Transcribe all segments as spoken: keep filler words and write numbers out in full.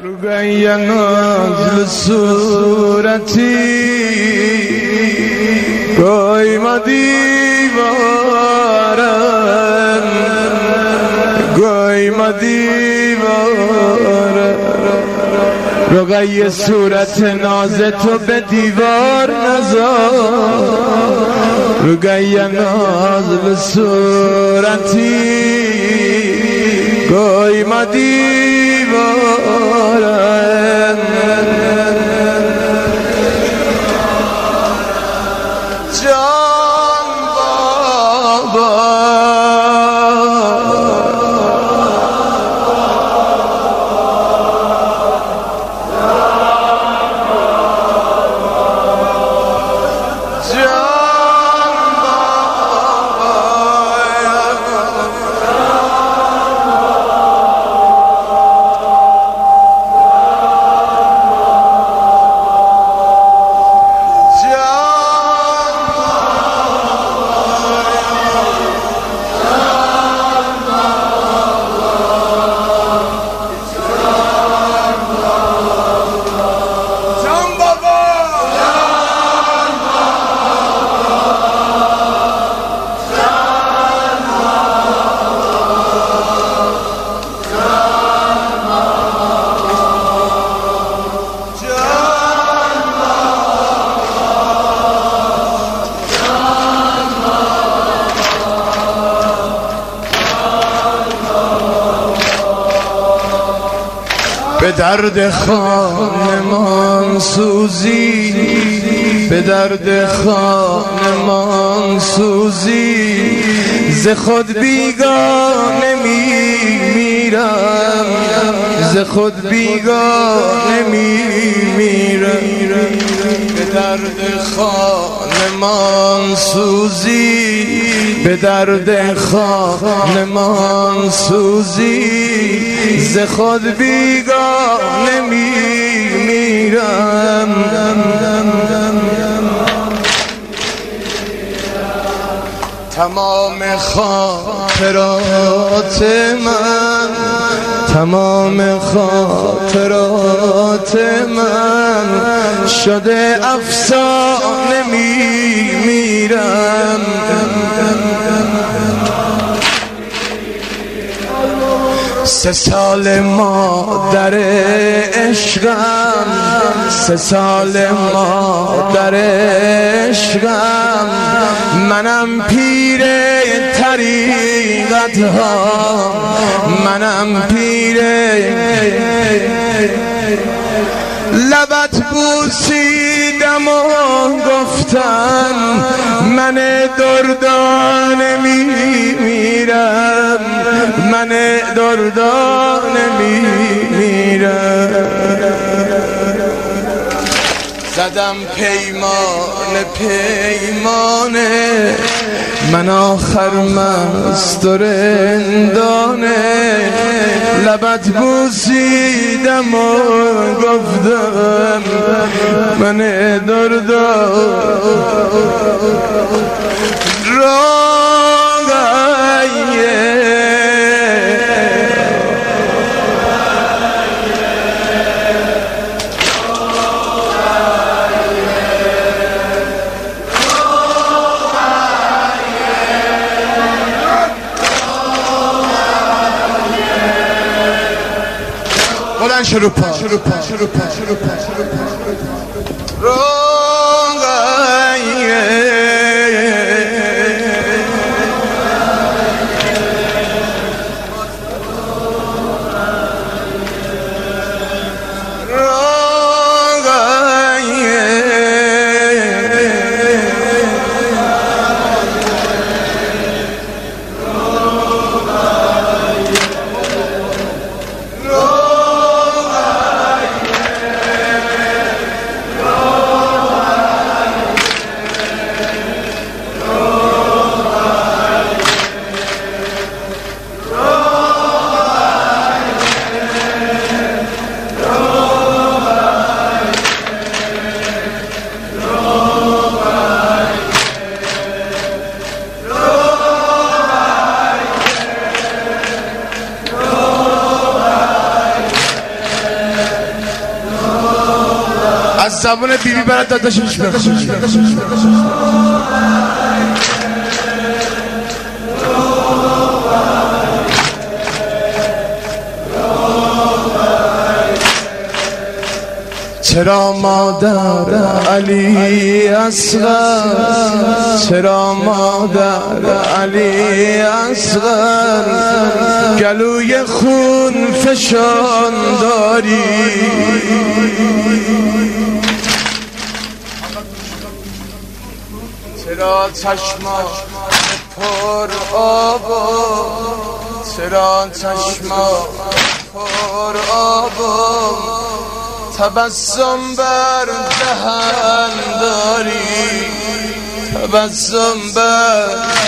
رقی نازل صورتی گوی ما دیوارم گوی ما دیوارم رقی صورت ناز تو به دیوار نزار رقی نازل صورتی گوی ما دیوارم جان بابا به درد خانمان سوزی به درد خانمان سوزی ز خود بیگانه میمیرم ز خود بیگانه میمیرم به درد خانمان سوزی به درد خانمان سوزی ز خود بیگانه میمیرم تمام خاطرات من تمام خاطرات من شده افسانه میمیرم سه سال مادر عشقم سه سال مادر عشقم منم پیر طریقت ها منم پیر لبت بوسیدم و گفتم من دردانه میمیرم من دردانه میمیرم زدم پیمان پیمانه من آخر مست و رندانه لبت بوسیدم و گفتم من دردانه بلند شروع پا شروع پا شروع پا شروع پا شروع پا زبون بیبی برات داداشش بخونی. چرا مادر علی اصغر، چرا مادر علی اصغر گلوی خون فشان داری؟ چرا چشما پر آب، چرا چشما پر آب تبسم بر دهن داری؟ تبسم بر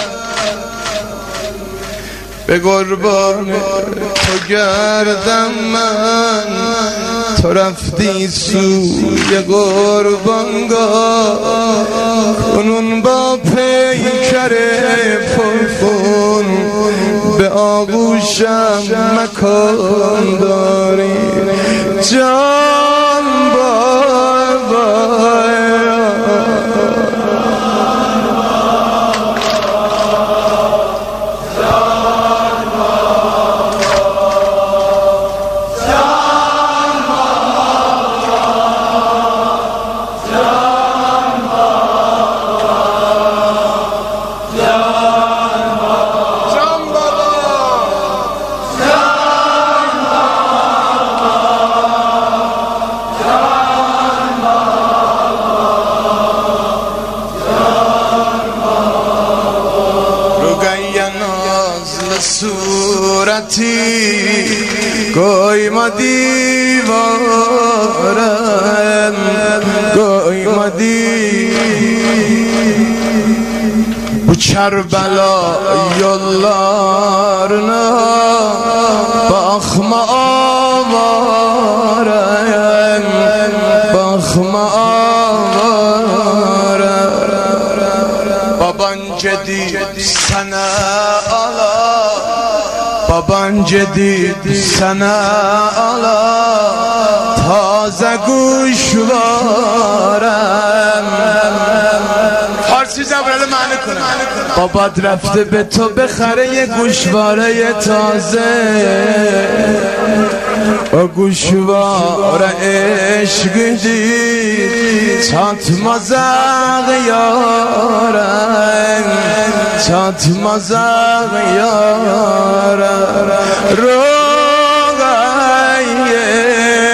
به قربان تو گردم من، تو رفتی سوی قربانگاه کنون با پیکر پرخون به آغوشم مکان داری. جان بای بای صورتی گوی ما دیوارم، گوی ما bu Kerbela yollarına bakma avarem, bakma avarem. Baban cedid sana ala, baban cedid sana ala, taze guşvarem. فارسی زبان معنی کنم. بابات رفته به تو بخره یه گوشواره تازه، o گوشواره عشق دید çatmazaq yarem، çatmazaq yarem. روغای